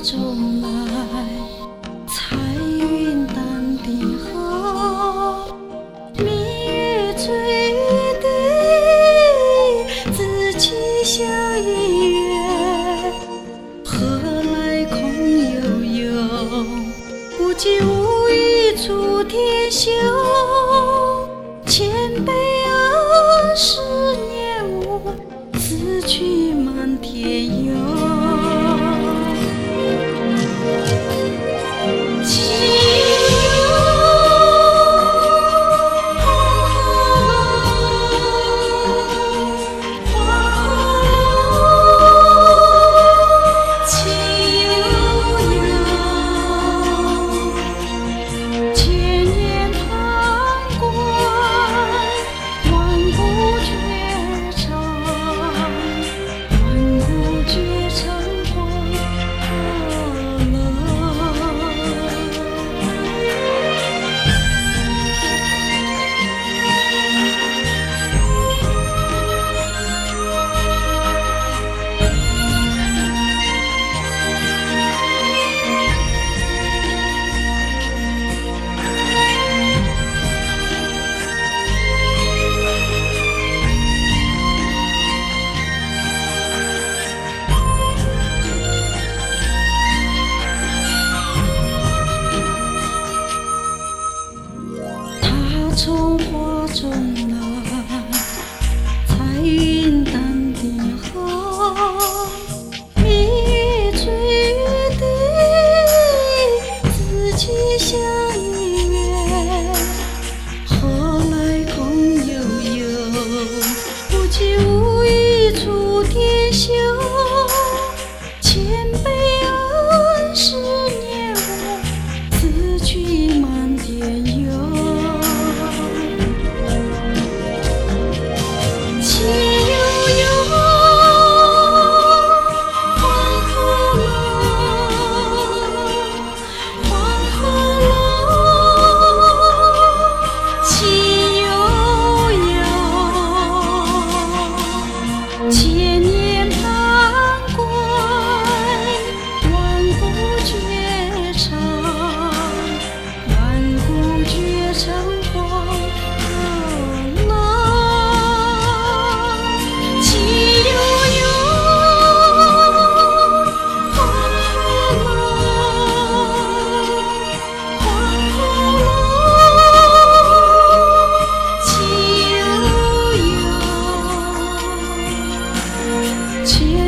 中来，彩云淡的河，明月坠地，自己笑一月，何来空悠悠？无际无语触天休，千杯二十年无，此去满天游。从花中来，彩云淡的河，明月坠地，自己笑一月，何来空悠悠？无际无语触天休，千杯二十年无，此去满天游。千年盼归，万古绝唱，万古绝唱黄鹤楼。起悠悠，黄鹤楼，黄鹤楼，起悠悠。